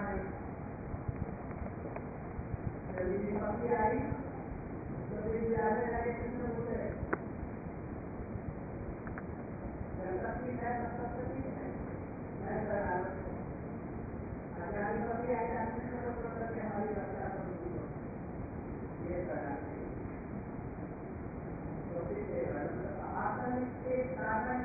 नहीं। जब विपत्ति आई तो विद्यालय जाके किसने बोले जब तक ठीक है तब तक ठीक है, मैं करा अगर विपत्ति आई जाती है तो प्रकृति हमारी रक्षा करती है, ये करा तो फिर आसन के कारण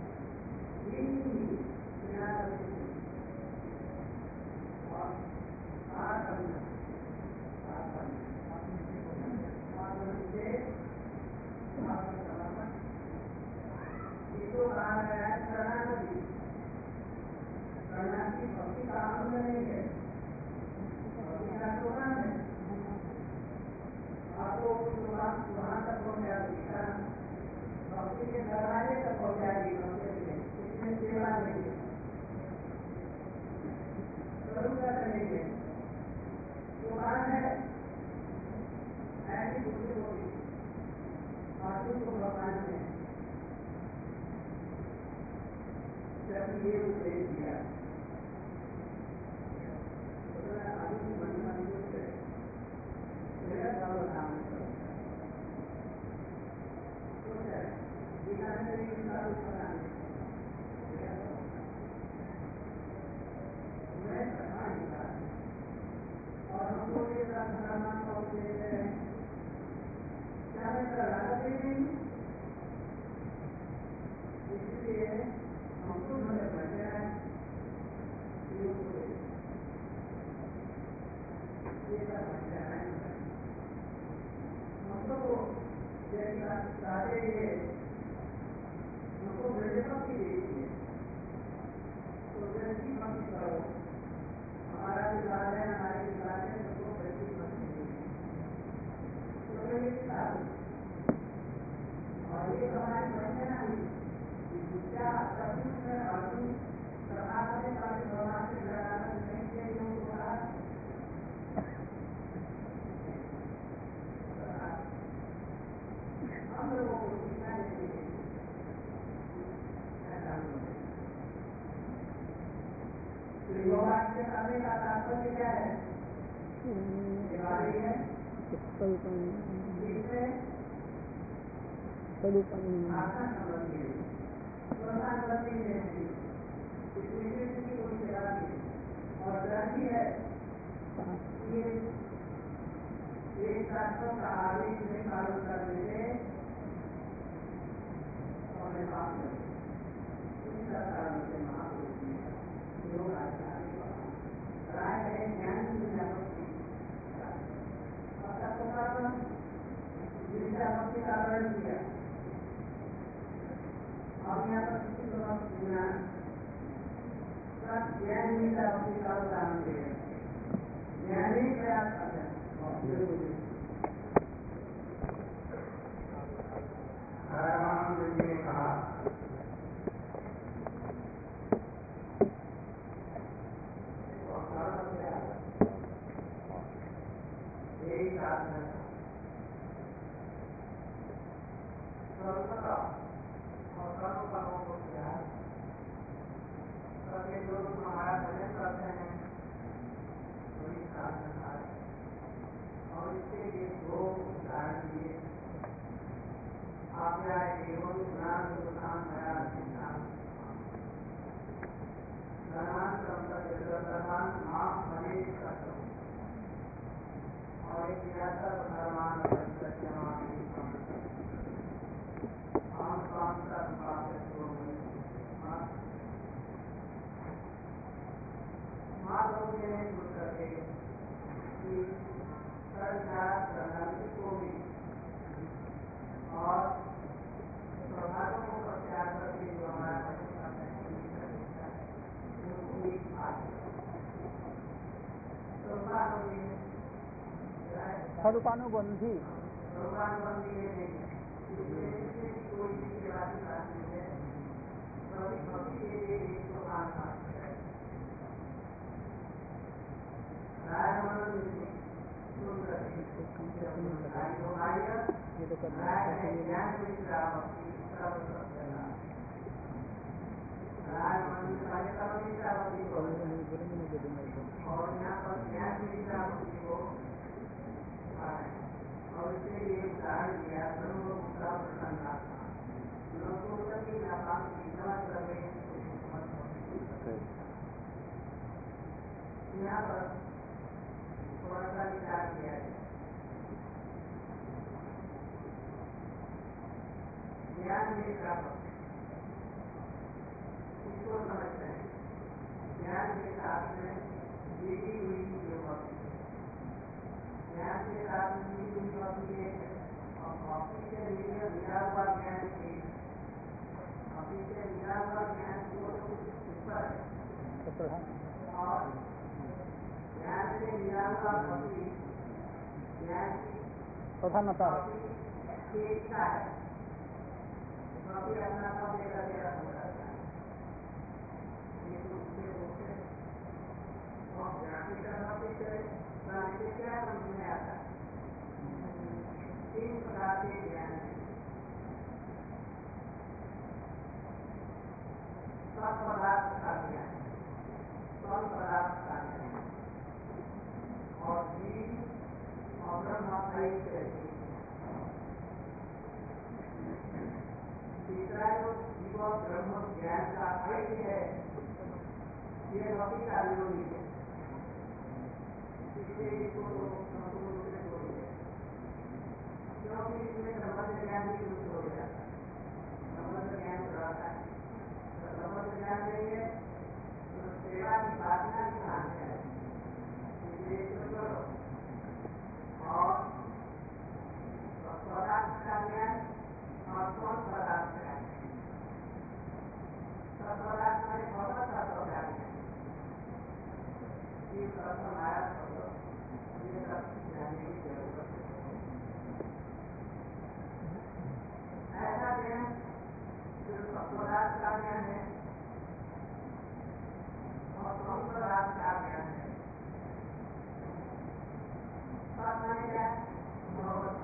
वहां तक पहुंचा दिया, भक्ति के दरवाजे तक पहुंचा दी, इसमें सेवा नहीं है, करेंगे तो बात है ऐसी बुद्धि होगी अर्जुन को भगवान ने जब ये उपदेश दिया तो अर्जुन मन से मेरा काम गीता में भी और हमको ये सामान का उपदेश है क्या मैं लागत नहीं, इसलिए हमको मैंने बचा है हमको सारे ये हमको वृद्धि देती है तो वृद्धि मत करो, हमारा विवाद है, हमारे विवाद है, सबको वृद्धि मत देगी तो ये और ये हमारी वचना हुई क्या अर्जुन सभा में भगवान से लड़ाना नहीं किया जो बोला हम लोगों को शिक्षा देते हैं के करने का तात्पर्य क्या है, है? आसन संबंधी और दर्जी है एक शास्त्रों का आदेश में पालन करने से और कारण से महापुरुष योग राय है ज्ञान जिनका भक्ति का वर्ण किया और यहाँ पर किसी को ज्ञानी का भक्ति का उदाहरण दे ज्ञानी प्रयास करते हैं जी ने कहा एक साथ और कर्म कर्मों को किया सबके लोग हमारा भजन करते हैं वही साधना है और इसके लिए दो उदाहरण दिए आप एवं ज्ञान दुकान नया धर्मान माफ मने करता हूँ और एक धर्मान को भी और प्रभावों को प्रत्याग करके जो हमारा स्वरूपानुबंधी कोई सेवा की बात नहीं है, भक्ति के लिए तो और यहाँ पर ज्ञान की निद्रावती को और इसके लिए उदाहरण दिया ब्रह्मपुत्र प्रसन्नात्मा लोकोत्तर की नापाक विद्वान करने यहाँ पर थोड़ा सा विचार किया है। ज्ञान में प्राप्त इसको समझते हैं। ज्ञान के साथ में जुड़ी हुई जो भक्ति है, ज्ञान के साथ जुड़ी हुई भक्ति है और भक्ति से मिला हुआ ज्ञान की भक्ति से मिला हुआ ज्ञान को कुछ ऊपर है और ज्ञान से मिला हुआ भक्ति ज्ञान की प्रधानता है की इच्छा है। भक्ति अपना सब लेकर के रख सकता है और ज्ञान की भक्ति से क्या समझ में आता है। तीन प्रकार के ज्ञान है। सब पदार्थ का ज्ञान, सब पदार्थ का ज्ञान और जीव और ब्रह्म ऐसे तीसरा जो जीव और ब्रह्म ज्ञान का ऐक्य है, ये भक्ति का विरोधी है। इसलिए इसको संपूर्ण रूप से छोड़ दिया क्योंकि इसमें संबंध ज्ञान भी लुप्त हो जाता है। संबंध ज्ञान रहता है तो संबंध ज्ञान नहीं है तो सेवा की साधना भी कहाँ है। इसलिए इसको छोड़ो और पदार्थ का ज्ञान और कौन पदार्थ का ज्ञान सब पदार्थ में भगवत तत्व का ज्ञान ये सब हमारा ये सब जानने की जरूरत है। ऐसा ज्ञान जो पदार्थ का ज्ञान है और कौन पदार्थ का ज्ञान है सब माने क्या भगवत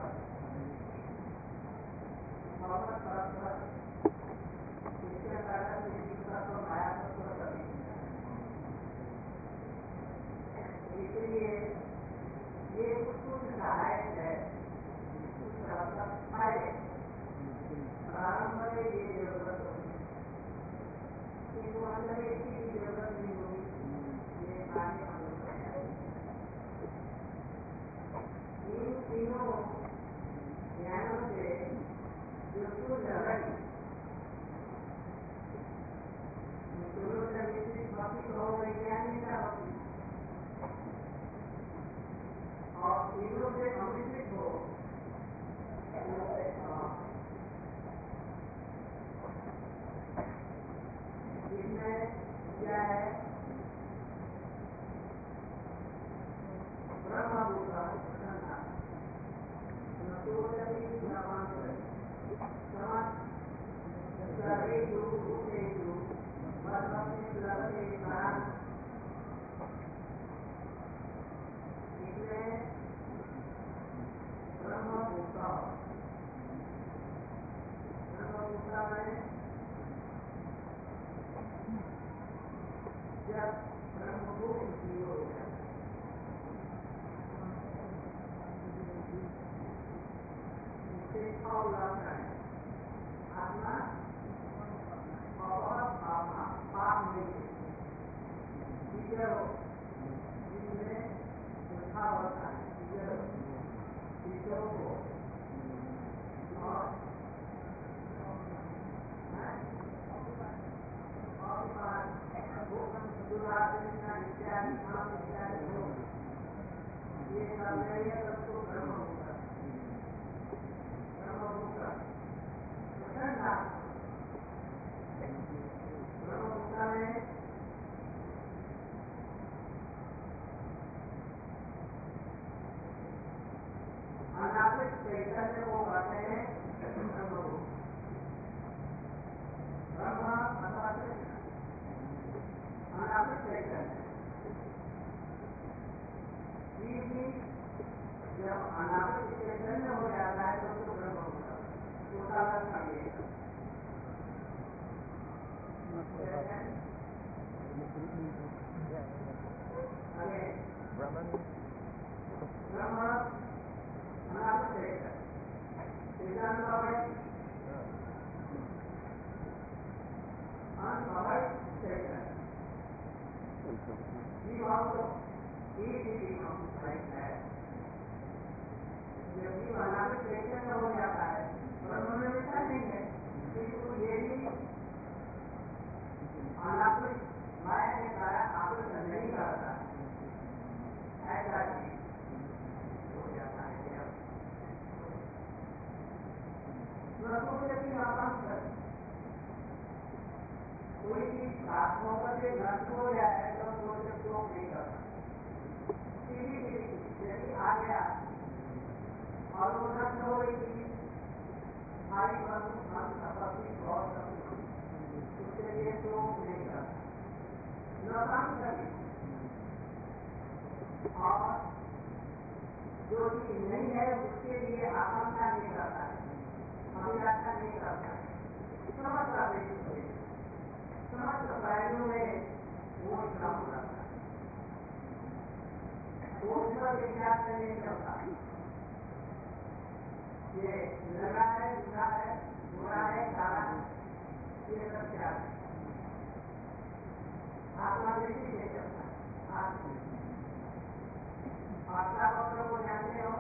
तत्व इसके अंतर्गत तत्व माया तत्व सभी। इसलिए ये कुछ सहायक है कुछ फायदे प्रारंभ में ये जरूरत होगी किंतु अंदर इसकी भी जरूरत नहीं होगी। ये आगे इन तीनों ज्ञानों से जो रही दोनों से मिश्रित भक्ति हो गई ज्ञान का भक्ति और तीनों से अमिश्रित हो इसमें क्या है ब्रह्मभूत ब्रह्मभूता में जब ब्रह्मभूत जीव हो गया इससे अवलक्षण है आत्मा और आत्मा पाप नहीं है जिसमें उठा होता है ईश्वर को और ये सब नहीं है सबको ब्रह्मभूता ब्रह्मभूता में अनावृत चैतन्य को कहते हैं ब्रह्मभूत ब्रह्म अथवा अनावृत चैतन्य जब अनावृत चैतन्य हो जाता है तो ब्रह्म होता है उसका लक्षण ये Brahman. Brahma, unappreciated. Uncovered Satan. He also easily becomes like that. जबकि अनावश्यक हो जाता है, ब्रह्म में ऐसा नहीं है, किंतु ये भी अनावश्यक माया के कारण आकर्षण नहीं करता, ऐसा भी हो जाता है। कोई चीज आत्मा से नष्ट हो जाए तो सोच शोक नहीं करता, यदि आ गया और वो नष्ट हो गई चीज हमारी मन संपत्ति बहुत उसके लिए शोक नहीं करता, न कभी। और जो चीज नहीं है उसके लिए आकांक्षा नहीं करता है, अभिलाषा नहीं करता है, समस्त पहलू में वो श्रम करता है, वो ऊपर विचार से नहीं करता, ये लगा है, बुरा है, काला ये सब क्या है, आत्मा दृष्टि से चलता है। आत्मा वक्र को जानते हो?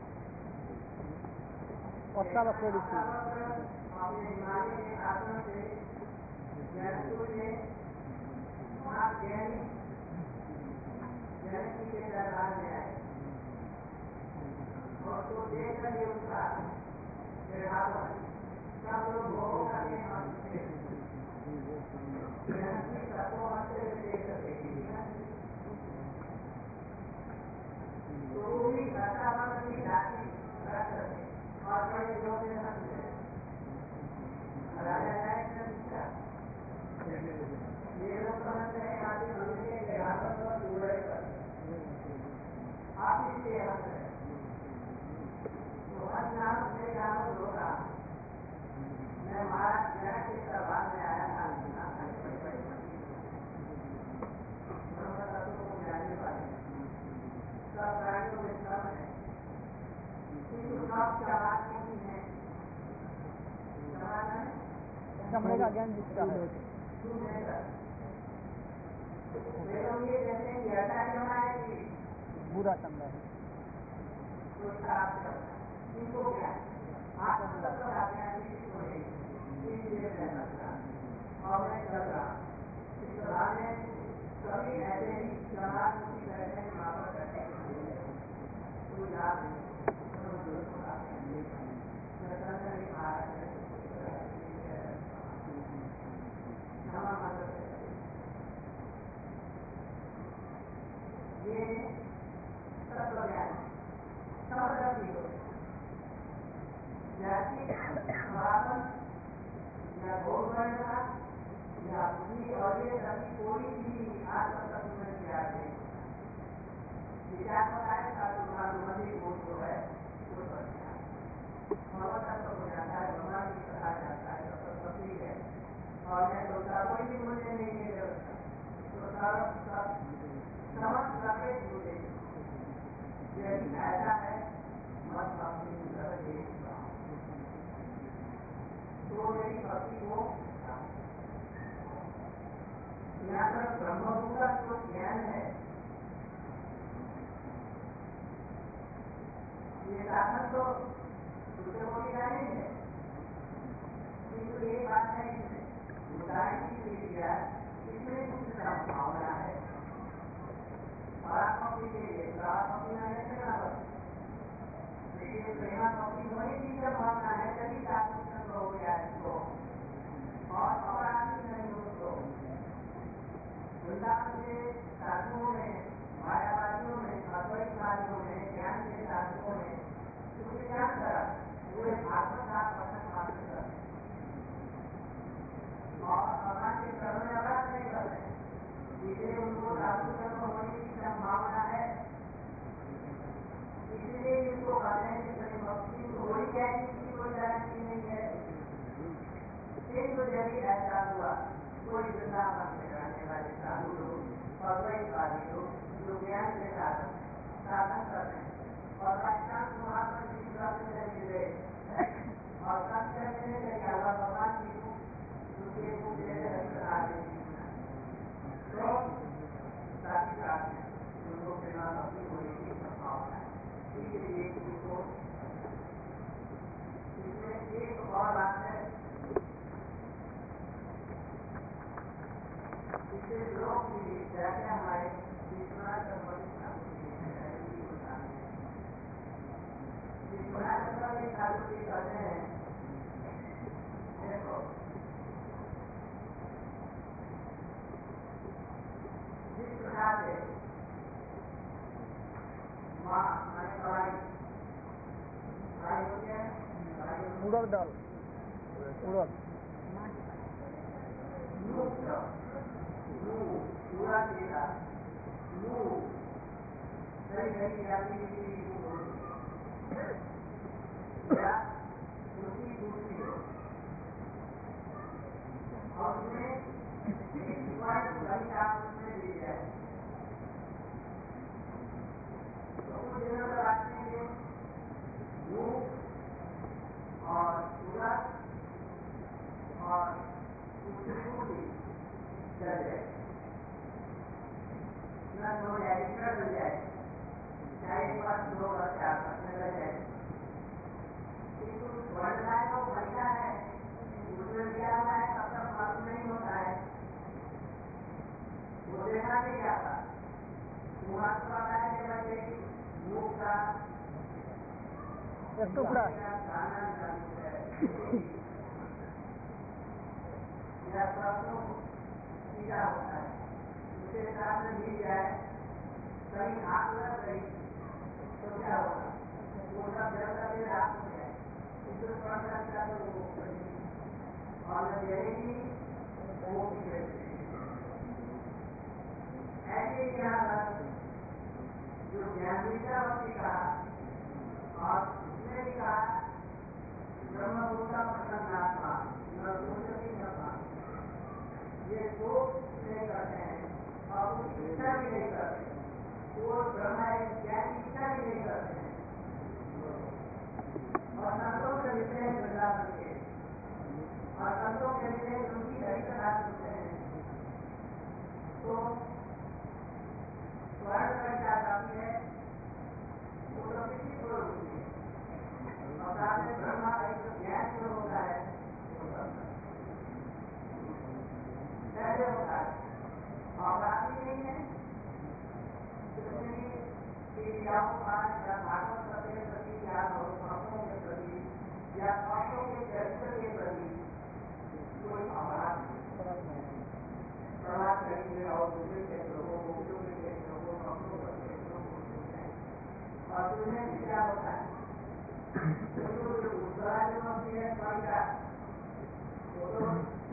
आत्मा वक्र अपने हिमालय के आश्रम से जयपुर में वहाँ जैनी के दरबार में आए और तो देख कर ये उसका व्यवहार सब लोग भोग करके हंसते सबको हंसते हुए देख सकते तो वो भी रक्षाबंधन की राशि रख सकते और बड़े लोग ने हंसते राजा ये लोग समझते हैं आदि मनुष्य के हाथों पर पूरे पर आप इसके हंस रहे तो हर नाम से गाँव होगा। मैं महाराज जनक के दरबार में आया था, को जाने वाले सब प्राणियों में श्रम है, किंतु सब चमार नहीं है, चमार है चमड़े का ज्ञान जिसका है ये कहते हैं कि ऐसा चमड़ा है कि बुरा चमड़ा है, कोई खराब चमड़ा इनको क्या आप सब बताते हैं किसी को नहीं और मैं चल रहा इस सभा में कभी ऐसे ही चमड़ा मुक्ति कहते हैं वापस करने के लिए कोई लाभ नहीं ये तत्व ज्ञान समझती हो जैसे समापन या भोग बनना या बुद्धि और ये सभी कोई भी आत्म तत्व में विचार नहीं विचार होता है साधुमती बोध जो है वो तत्व हो जाता है, भगवान की कथा जाता है, सब ठीक है और मैं सोचता कोई भी मुझे नहीं है व्यवस्था तो समझ सके मुझे यदि ऐसा है मत अपनी तो मेरी भक्ति को यहाँ पर ब्रह्मभू का जो ज्ञान है ये साधन तो दूसरे को भी नहीं है, किंतु ये बात है उदाहरण की क्रिया इसमें कुछ संभावना है परात्मकी के लिए परात्मकी में लेकिन प्रेमा पक्षी वही चीज भावना है तभी साधन हो गया इसको और अपराधी नहीं हो तो वृंदावन के साधुओं में मायावादियों में अद्वैतवादियों में ज्ञान के साधुओं में क्योंकि क्या करा पूरे भागवत का पठन पाठ करते और भगवान के चरण में अपराध नहीं करते इसलिए उनको साधु जन्म होने की संभावना है, इसलिए इनको कहते हैं कि भक्ति थोड़ी जाएगी की कोई गारंटी नहीं है, किंतु यदि ऐसा हुआ कोई वृंदावन में रहने वाले साधु लोग अद्वैतवादी लोग जो ज्ञान के साधन करते हैं और वास्तव महात्मा जी से मिले और सत्य मिलने के अलावा भगवान जी को दूसरे को तो साथी साथ में उनको प्रेरणा भक्ति होने की संभावना है। इसलिए इसको इसमें एक और बात है, इससे लोग भी जैसे हमारे विश्वनाथ ठाकुर जी कहते हैं, देखो जिस प्रकार से माँ माने कढ़ाई होती है, उड़द दाल उड़द पूरा देगा नई नई जाति दूसरी और उसमें उसमें दी जाए तो कुछ दिनों तक रखेंगे और पूरा और दूसरी पूरी चल जाए न हो जाए मिल जाए चाहे एक बार 2 और 4 निकल जाए, किंतु बढ़ना है तो बढ़िया है, उसमें क्या हुआ है तब तक मालूम नहीं होता है, वो देखा नहीं जाता। महत्व आता है कि बच्चे की मुख का एक टुकड़ा या सबको सीधा होता है, उसके साथ में मिल जाए कहीं आग लग गई तो क्या होगा, वो सब जल करके रात हो जाए, उसमें पड़ सकता तो वो और न जलेगी वो भी ऐसे ही यहाँ पर जो ज्ञान विद्यावती कहा और उसने भी कहा ब्रह्मभूता प्रसन्नात्मा ये दो नहीं करते हैं और उसकी इच्छा भी नहीं करते, वो ब्रह्मा ज्ञान की इच्छा भी नहीं करते हैं और संतों के विषय बदला करके और संतों के विषय उनकी सही सुनते हैं तो स्वर्ण में क्या जाती है वो तो किसी को होती है और साथ में ब्रह्मा एक ज्ञान जो होता है कैसे होता है और बात ही नहीं है भागवत के प्रति या भक्तों के प्रति या भक्तों के चरित्र के प्रति कोई अपराध प्रभाव करेंगे और दूसरे क्षेत्रों को क्षेत्रों को भक्तों के क्षेत्रों को और तुम्हें भी क्या होता है उत्तरायण होती है कविता वो तो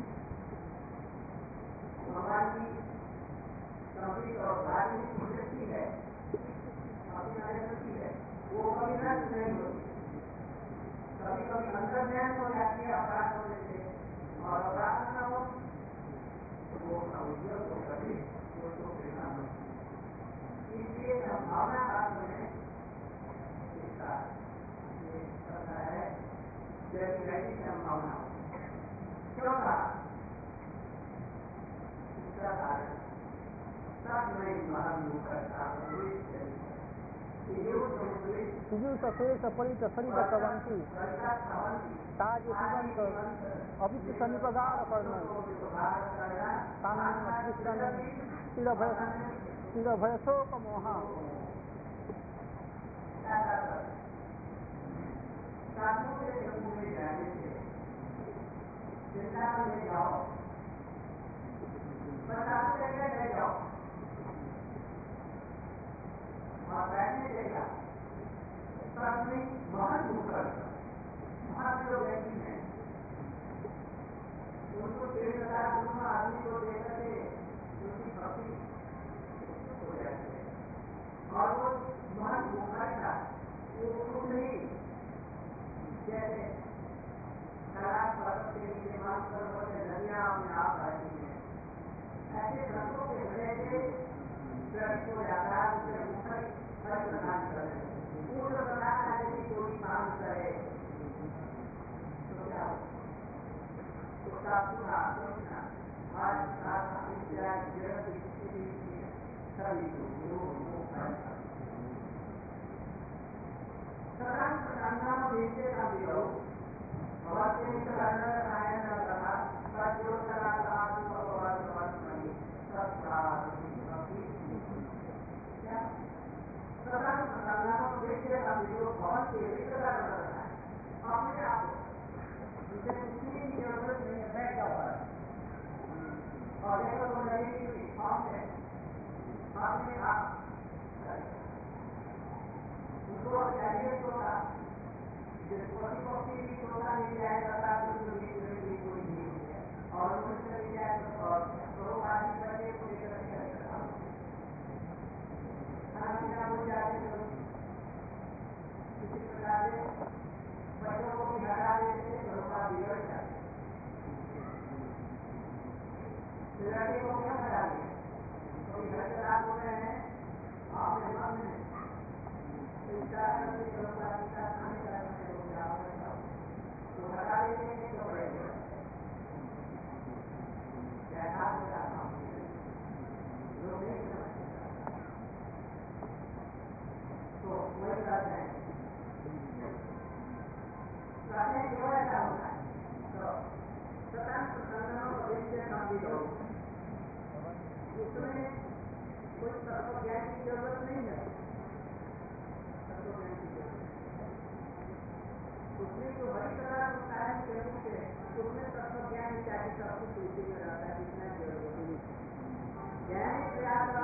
भगवान की संगीत और धार्मिक प्रवृत्ति है, अपनी है वो कभी नष्ट नहीं होती, कभी कभी अंतर्ज्ञान हो जाती है अपराध होने से और अपराध न हो वो उद्योग को कभी उसको प्रेरणा होती, इसलिए संभावना शास्त्र में इसका है जैसी ऐसी संभावना क्यों कहा सफेद सफलित शरीर सवंती ताज सुगंध अवित सन्निपगार कर्ण स्थिर भय शोक मोहा और बैठने देगा महान होकर महान जो व्यक्ति है उनको आदमी को देकर के उनकी भक्ति हो जाती है और वो महान भूखर था वो खुद नहीं जैसे कैलाश पर्वत के नीचे मान पर्वत नदियां अपने आप रहती हैं, ऐसे भक्तों के हृदय से प्रकट हो जाता है, उससे ऊपर फल प्रदान करे, पूर्ण प्रदान आने की कोई काम करे तो क्या हो? उसका पूरा सोचना आज सारा विद्या जगत स्थिति सभी सदान प्रसन्ना भेजे का विरोध भगवत नारायण कथा सज्जो कला साधु भगवान वर्तमणि सदान प्रसन्ना भेजे का विरोध भगवत के विग्रह करता है अपने आप उसे पूछने की जरूरत नहीं है, बैठ जाओ और देखो तो लगेगी आपने अपने आप उनको चाहिए सोता जिसको पक्षी भी सोता मिल जाए तथा दूसरे भी कोई नहीं मिल जाए और मनुष्य मिल जाए तो आदमी करके को लेकर खाना पीना हो जाए तो किसी प्रकार से बच्चों को भी हटा देते घरों का बिगड़ जाते लड़के को क्या हटा दिया तो घर के रात हो रहे हैं आपने मन में तो हटा देंगे तो पड़ेगा लोग नहीं समझते तो वही बात है क्यों ऐसा होता है तो सतन प्रसन्नों विद्या संबित हो उसमें कोई तत्व ज्ञान की जरूरत नहीं है, उसमें जो हरी तरह होता है केवल से उसमें तत्व ज्ञान चाहिए सब कुछ उसी में रहता है जितना जरूरत ज्ञान प्रयास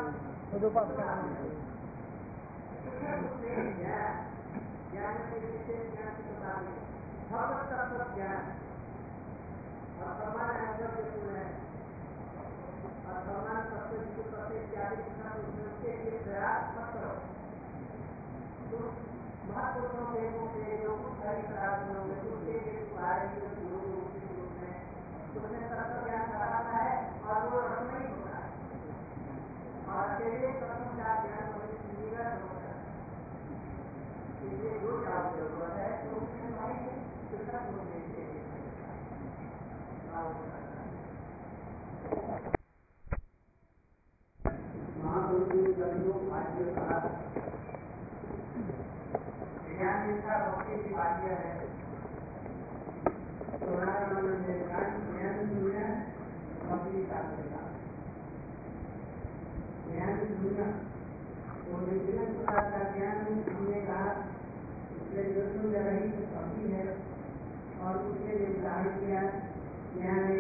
ज्ञान में विशेष ज्ञान की बता दें भगवत तत्व ज्ञान और प्रमाण है और प्रमाण तत्व जिसको तत्व इत्यादि उसके लिए प्रयास मत करो तो महापुरुषों के मुख से जो कुछ हरी प्रार्थना में उसके लिए तुम्हारे रूप में उसमें तत्व ज्ञान कराता है और वो रत्न ही होता है और अकेले तत्व का ज्ञान निरत होता है इसलिए जो ज्ञान जरूरत है तो उसमें हमारी शिक्षक होने के लिए महापुरुषों का भाग्य कहा ज्ञान इसका भक्ति की भाग्य है ज्ञान दुनिया भक्ति का ज्ञान दुनिया वो विभिन्न प्रकार का ज्ञान हमने कहा उसके जो सुंदर रही भक्ति है और उसके लिए उदाहरण किया ज्ञान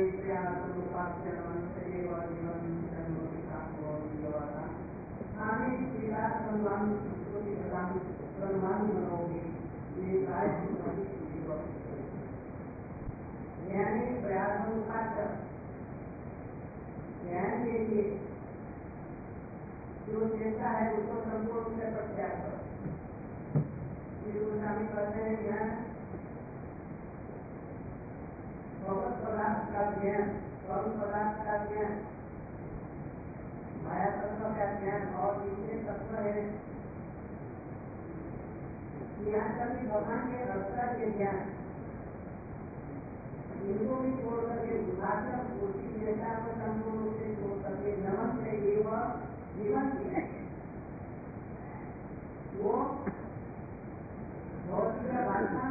ज्ञानी प्रयास ज्ञान के लिए जो चेष्टा है उसको संपूर्ण रूप से प्रत्याग करो कहते हैं ज्ञान भगवत पदार्थ का ज्ञान कर्म पदार्थ का ज्ञान माया तत्व का ज्ञान और दूसरे तत्व है यहाँ तक भगवान के रक्षा के ज्ञान इनको भी छोड़ करके उदाहरण उसकी चेष्टा को संपूर्ण रूप से छोड़ करके नमन से जीवन किया वो भौतिक भाषा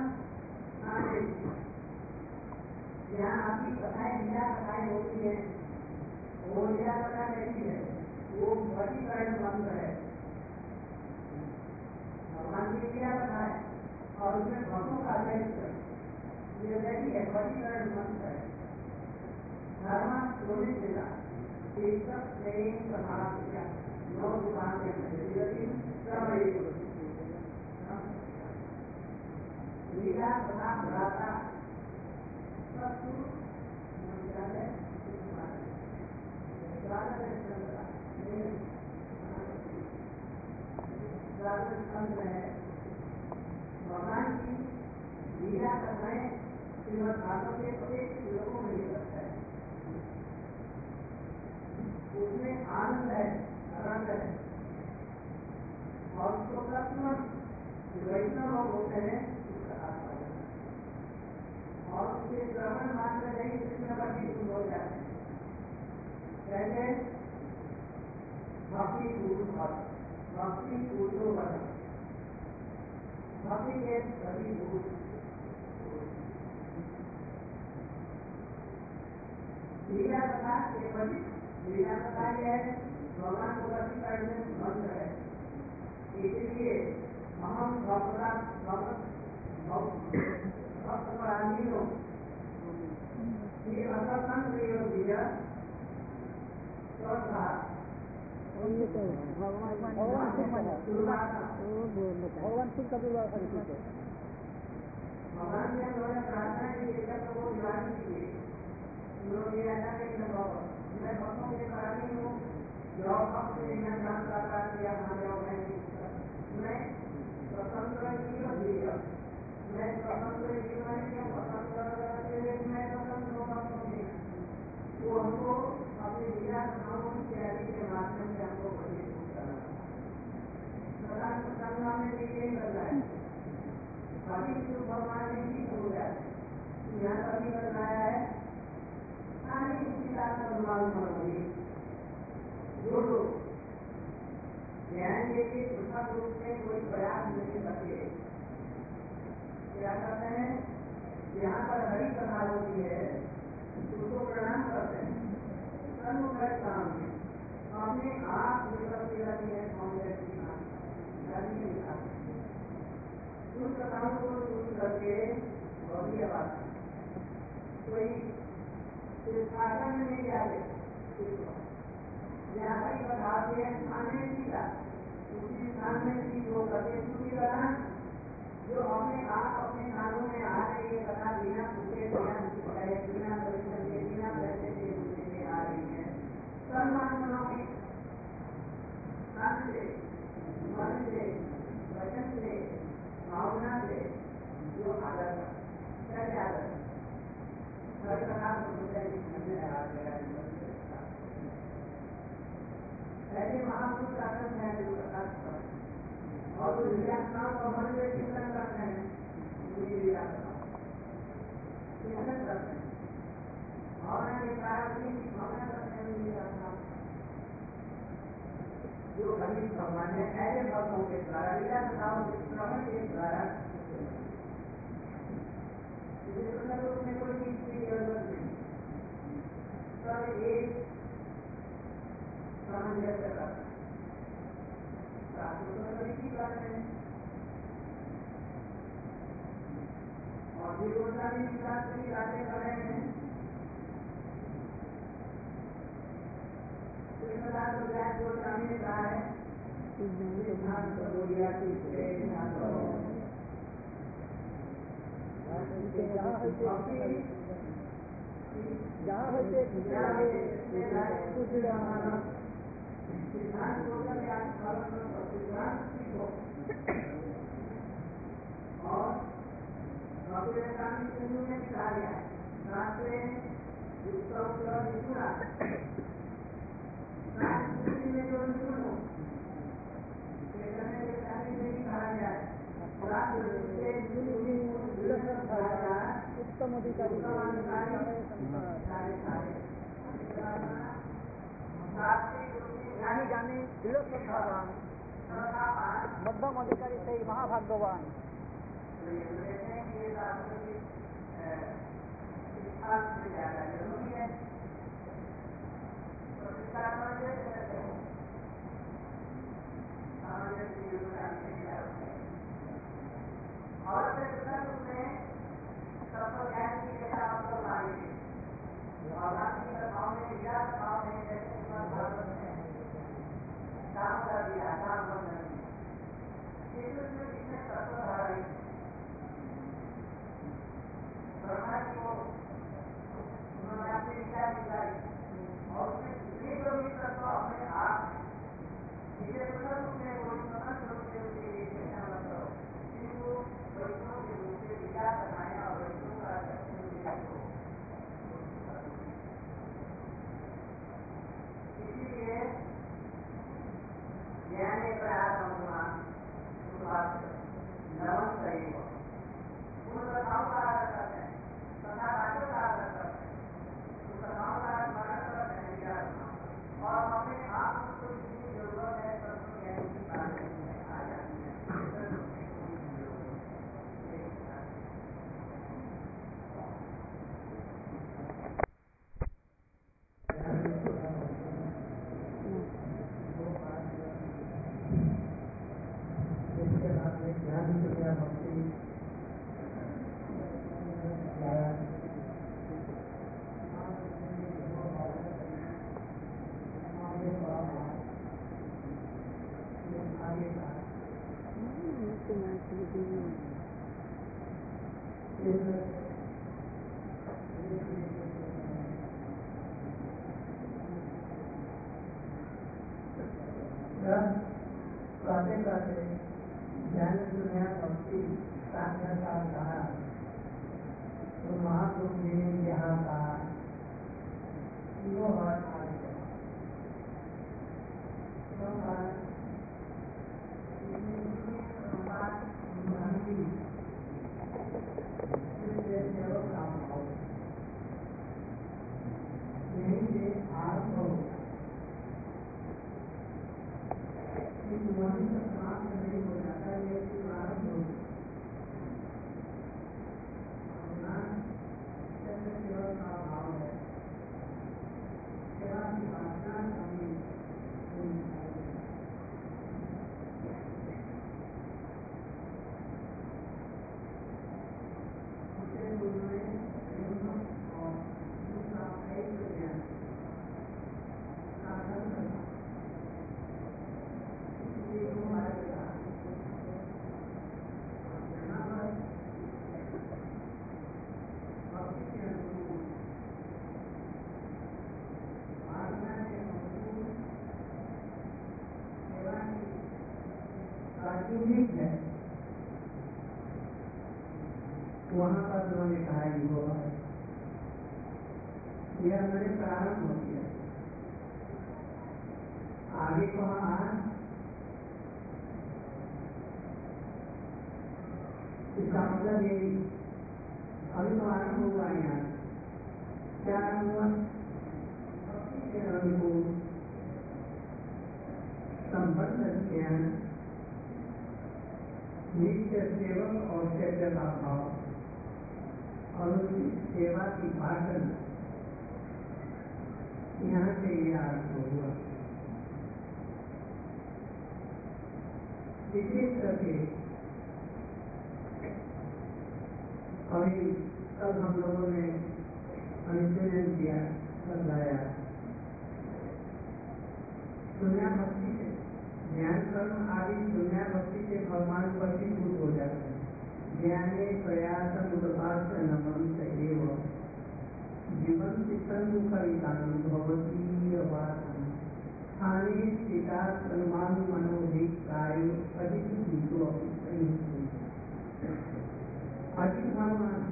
यहाँ आपकी कथाएं लीला कथाएं होती है वो लीला कथा कैसी है वो वर्गीकरण मंत्र है भगवान की लीला कथा है और उसमें भक्तों का चरित्र ये वैसी है वर्गीकरण मंत्र है धर्म सोने देगा नौ दुकान लीला तथा भ्राता भगवान की लीला कथाएं श्रीमद् भागवत के प्रत्येक श्लोकों में लिख सकता है उसमें आनंद है, आनंद है ही कृष्णपति हो जाते हैं। कैसे? भक्ति पूर्वक, भक्ति पूर्वक, भक्ति के सभी भूत लीला कथा केवल लीला कथा यह है भगवान को भक्ति करने मंत्र है। इसलिए हम भक्त पराधीनों ये असंग प्रयोज्य भगवान शिव का विवाह करती है। भगवान ने उन्होंने प्रार्थना की जगत को विवाह कीजिए। उन्होंने ऐसा नहीं कहा मैं भक्तों के पराधीन हूँ। जो भक्त ने काम करता किया मैं स्वतंत्र जीवन दिया। मैं स्वतंत्र जीवन क्यों स्वतंत्र मैं स्वतंत्र भक्तों के वो हमको अपने लीला कथाओं की तैयारी के माध्यम से हमको परिचित करना संगम में देखिए करना है। बाकी जो भगवान ने भी हो जाए यहाँ पर भी बताया है जो लोग ज्ञान के लिए पृथक रूप से कोई प्रयास नहीं करते क्या करते हैं? यहाँ पर हरी कथा होती है उसको प्रणाम करते हैं कर्मफल काम में अपने आप लेकर के रहती है कांग्रेस की उन कथाओं को सुन करके बढ़िया बात कोई शासन में जाए यहाँ पर बता दिया खाने सीखा उसी स्थान में सीख हो करके सुनी कथा जो अपने आप अपने कानों में आ रही है कथा बिना पूछे बिना परिश्रम के बिना पैसे के पूछे आ रही है कर्मात्मनों की तन से मन से वचन से भावना से जो आदर कैसे आदर ऐसे महापुरुष शासन है और लीलाओं का मन में चिंतन करते हैं चिंतन करते हैं भावना के कारण भावना करते हैं जो कभी भगवान ने ऐसे भक्तों के द्वारा लीला कथाओं के श्रवण के द्वारा में कोई चीज की जरूरत नहीं सब एक सामंजस्य करते हैं और भी रोजगार की बातें कर रहे हैं कृष्णदास गुजरात जो सामने कहा है जहाँ होते उत्तम अधिकारी जानी जाने दृढ़ श्रद्धावान मध्यम अधिकारी से महाभाग्यवान कहते कहते ज्ञान दुनिया भक्ति साक्षात्कार कहा तो महापुरुष जी ने यहाँ कहा वो बात है वहां पर उन्होंने कहा वो है यह मैंने प्रारंभ हो गया आगे कहा इसका मतलब यही अभी तो आरंभ हुआ यहाँ क्या हुआ अनुकूल संबंध ज्ञान नित्य सेवक और सेव्य का भाव और उनकी सेवा की पाठन यहाँ से ये आरंभ हुआ विशेष करके अभी कल हम लोगों ने अनुशीलन किया बताया दुनिया भक्ति से ज्ञान कर्म आदि दुनिया भक्ति से भगवान वशीभूत हो जाते हैं ज्ञाने प्रयास नमन एवं जीवन सन्मुखरितान भवतीय स्थाने स्थिता अनुमान मनोधिक कार्य अधिक भूतो अधिक भगवान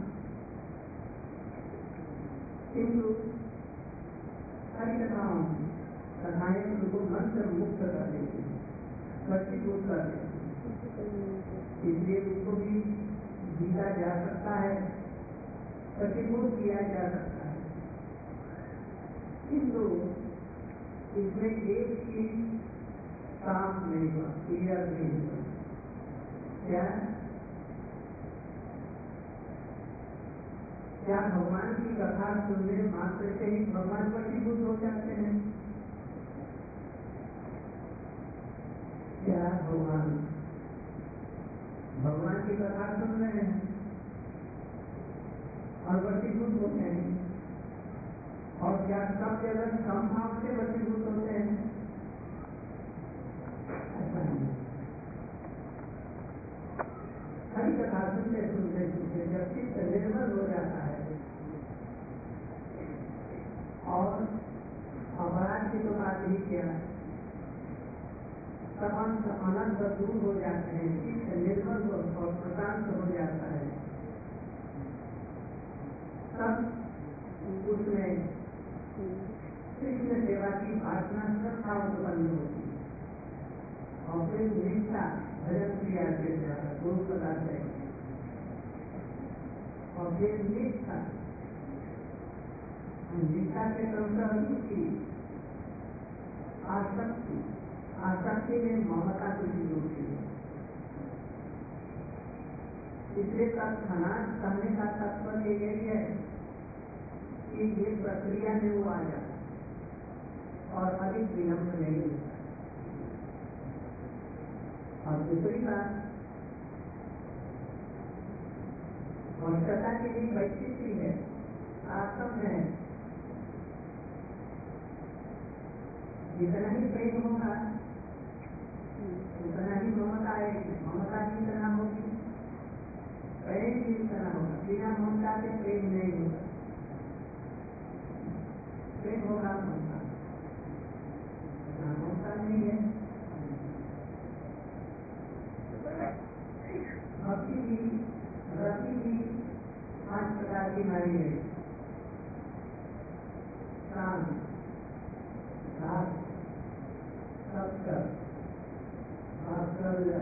किंतु हरिकथाओं कथाएं उनको मंत्र मुक्त कर देती है वशीभूत कर देती है इसलिए उनको भी जीता जा सकता है वशीभूत किया जा सकता है किंतु इसमें एक चीज साफ नहीं हुआ क्लियर नहीं हुआ क्या भगवान की कथा सुनने मात्र से ही भगवान वशीभूत हो जाते हैं क्या भगवान की कथा सुन रहे हैं और वशीभूत होते हैं और क्या सब जगह समभाव से वशीभूत होते हैं हरी कथा सुनते सुनते सुनते जब चित्त निर्मल हो जाता है और अपराध की तो बात ही क्या तब अनंत दूर हो जाते हैं चित्त निर्मल और प्रशांत हो जाता है तब उसमें कृष्ण सेवा की प्रार्थना श्रद्धा उत्पन्न होती है और फिर निष्ठा भजन क्रिया के द्वारा गुरु पदार्थ है और फिर निष्ठा के क्रमशः की आसक्ति में ममता की होती है इसलिए तत्क्षणात कहने का तात्पर्य यही है कि ये प्रक्रिया में वो आ जाता और अधिक विलंब नहीं होता और दूसरी बात वंशता की भी वैशिष्टि है आत्म है जितना ही प्रेम होगा उतना ही ममता आएगी ममता भी उतना होगी प्रेम भी उतना होगा बिना ममता के प्रेम नहीं होगा प्रेम होगा ममता ममता नहीं है नहीं है शांत घात सत्य वात्सल्य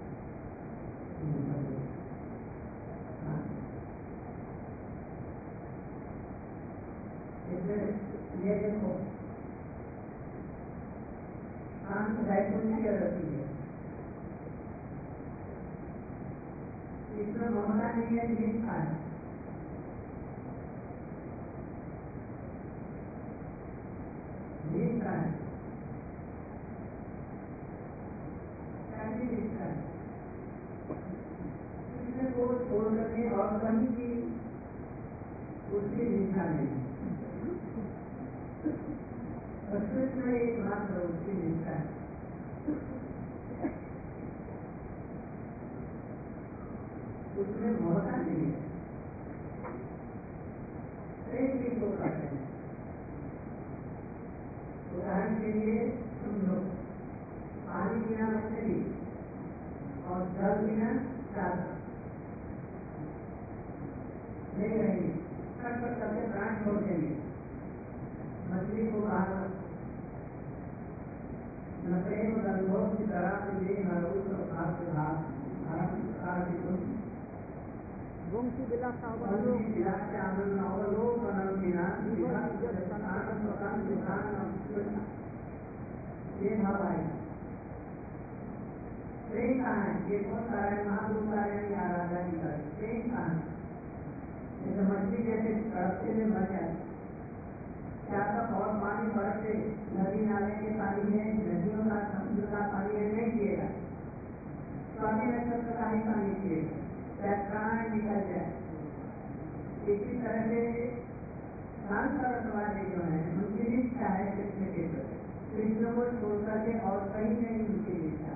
ये देखो शांत वैकुंठीय रति है इसमें ममता नहीं है निष्ठा है निष्ठा है कैसी निष्ठा है कृष्ण को छोड़ करके और कहीं की उसकी निष्ठा नहीं कृष्ण एकमात्र उसकी निष्ठा है उसमें ममता नहीं है प्रेम भी को कहते हैं उदाहरण के लिए तुम लोग पानी बिना मछली और जल बिना चादर नहीं रहेंगे कट करके प्राण छोड़ देंगे मछली को बाहर न प्रेम अनुभव की तरह से ये वंशी विलास ये भाव आए प्रेम कहाँ है ये कौन सा है महादेव का है या राजा जी का है प्रेम कहाँ है जैसे मछली जैसे तड़पते में मर जाए क्या तक और पानी बढ़ते नदी नाले के पानी में नदियों का समुद्र का पानी है नहीं पिएगा स्वामी नक्षत्र का ही पानी पिएगा चाहे प्राण निकल जाए इसी तरह से सांसद वाले जो है उनकी निष्ठा है कृष्ण के प्रति कृष्ण को छोड़ करके और कहीं नहीं उनकी निष्ठा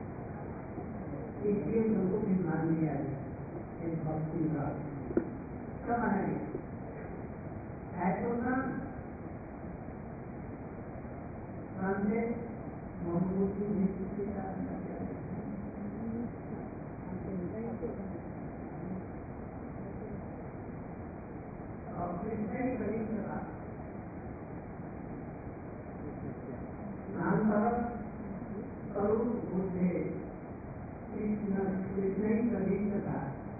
इसलिए उनको भी मान लिया जाए इस भक्ति का सब माना गया है तो ना से ममबूति निश्चित और कृष्ण ही बड़ी सभा करुण बुद्धे कृष्ण कृष्ण ही बड़ी सभा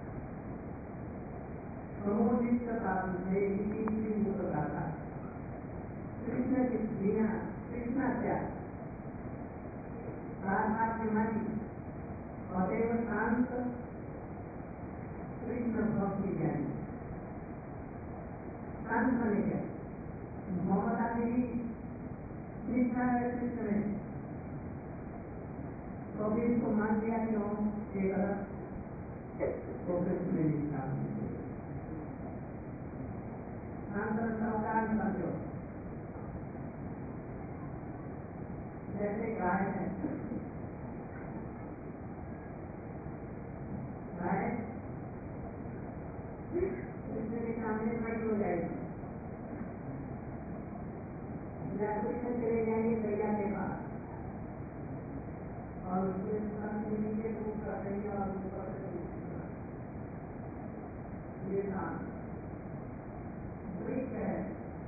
प्रमोदित था कृष्ण की बिना कृष्ण क्या साधात्मानी अतएव शांत कृष्ण भक्ति ज्ञानी शांत बने गए ममता देवी निष्ठा है कृष्ण में तो भी इसको मान लिया क्यों ये गलत तो कृष्ण में निष्ठा शांत सावधान समझो जैसे गाय है गाय कृष्ण के सामने खड़ी हो जाएगी कृष्ण चले जाएंगे गैया के पास और उसके सामने नीचे रूप कर देंगे और ऊपर ये काम वृक्ष है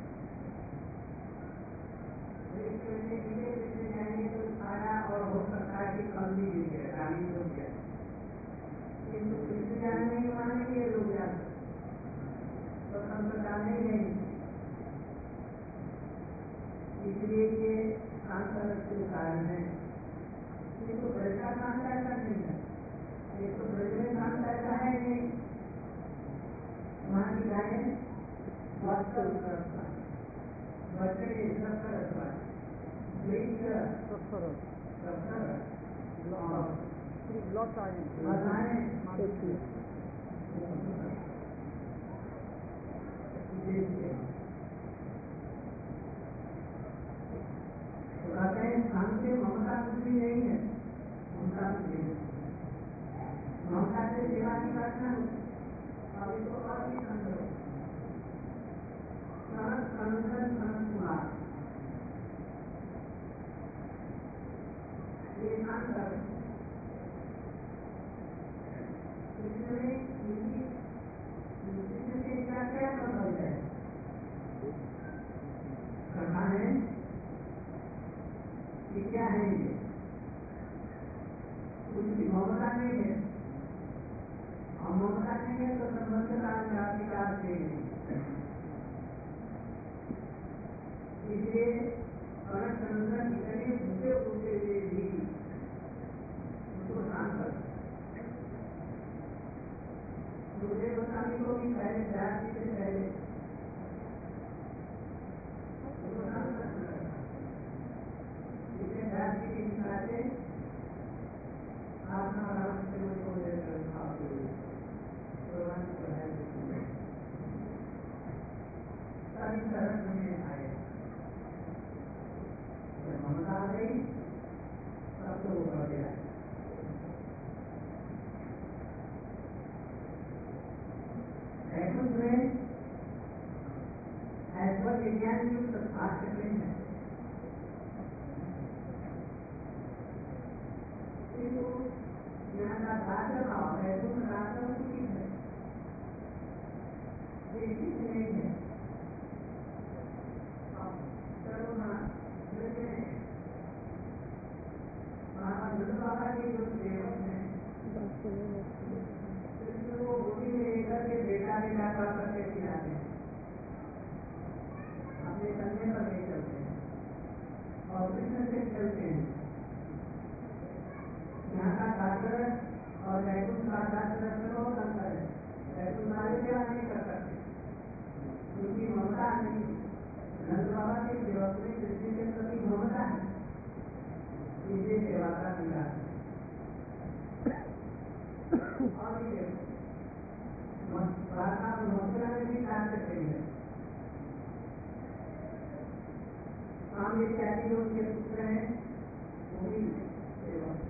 वृक्ष में नीचे कृष्ण जाएंगे तो छाया और हो सकता है कि कम भी गिर गया डाली हो गया किंतु कृष्ण जाने नहीं मानेंगे लोग जाते तो संप्रदा नहीं है इसलिए ये सांसद के कारण है ये तो ब्रज का शांत ऐसा नहीं है ये तो ब्रज में शांत ऐसा है नहीं वहाँ की गाय बच्चे कहते हैं शांति ममता कुछ भी नहीं है ममता ममता से सेवा की बात न अब इसको और भी समझो सनत कुमार ये शांत कृष्ण ने कृष्ण से क्या क्या नहीं है, उनकी ममता नहीं है, और ममता नहीं है तो संबंध का अधिकार नहीं है। इसलिए अगर संबंध इतने ऊंचे होते हुए भी उनको शांत कर दूसरे गोस्वामी को भी पहले जाति से पहले उनको शांत करना इसलिए जाति की हिंसा से आत्मा राम से मुझको लेकर सारी तरह में आए ममता आ गई सब तो बढ़ गया। वैकुंठ में ऐसा विज्ञान युक्त शास्त्र प्रेम है, किंतु यहाँ का राजा भाव वैकुंठ राजा उचित है, उचित नहीं है। बाबा के जो सेवक हैं वो गोदी में लेकर के बेटा बेटा कर करके खिलाते हैं, अपने कंधे पर ले चलते हैं और कृष्ण से चलते हैं। यहाँ का शास्त्र और वैकुंठ का शास्त्र में बहुत अंतर है। वैकुंठ वाले सेवा नहीं कर सकते, उनकी ममता नहीं। नंद बाबा के सेवक में कृष्ण के प्रति ममता है, इसलिए सेवा का मिला। और ये प्रार्थना मथुरा में भी शास्त्र प्रेम है। स्वामी इत्यादि जो उनके पुत्र हैं वो भी सेवक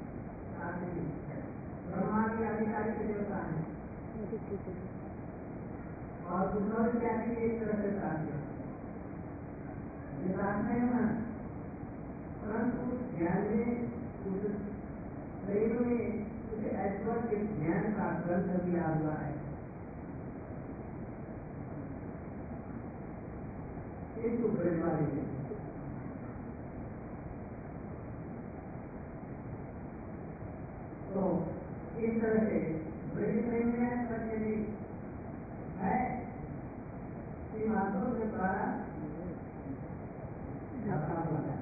ब्रह्मा के अधिकारी देवता है और दूसरों इत्यादि एक तरह से साध्य है ना, परंतु ज्ञान में प्रेम में ऐश्वर्य ज्ञान का ग्रंथ दिया हुआ है। किंतु ब्रज वाले तो इस तरह से ब्रज प्रेम में ऐश्वर्य नहीं है, श्री माधव के द्वारा झपटा हुआ है।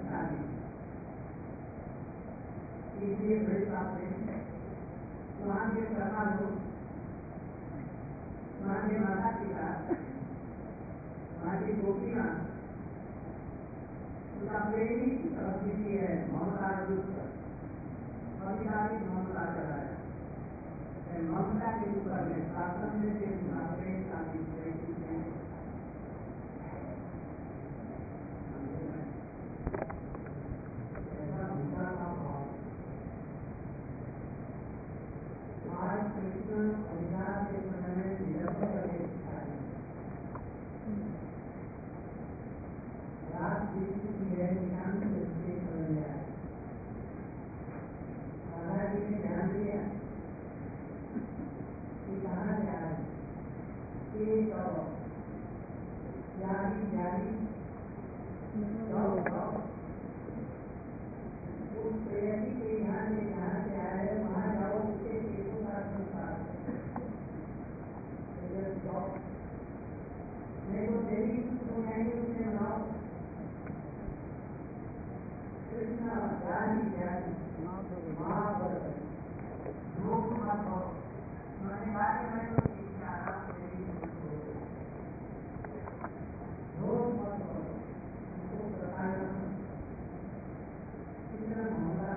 इसलिए ब्रज का प्रेम है। वहाँ के कर्मा लोग, वहाँ के माता पिता, वहाँ की गोपियाँ, उनका प्रेम ही प्रवृत्ति है ममता युक्त, अधिकारिक ममता चलाए। ममता के ऊपर में शासन में से उनका प्रेम का अधिकार के समय में निरंतर रात की है शांत दृष्टि कर लिया। दादाजी ने ध्यान दिया कि कहाँ जा रहे एक और जारी उस प्रेयसी के यहाँ से जहाँ से आए वहाँ जाओ, उसके केतु का संसार नहीं तो देवी सुनाएंगे उसने नाव कृष्णा जारी जारी महाभारत लोग मत हो मैंने कहा कि मैं तो ठीक आराम देवी लोग मत हो उनको बताना कितना ममता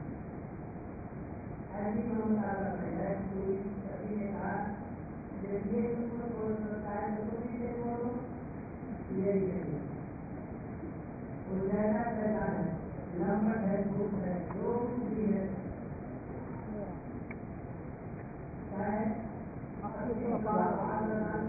ऐसी ममता करते हैं। पूरी सभी ने कहा देखिए तुमको छोड़ सकता है तो पीछे छोड़ो, यही है हो जाएगा। कैसा है लंबट है, धूप है, जो कुछ भी है क्या है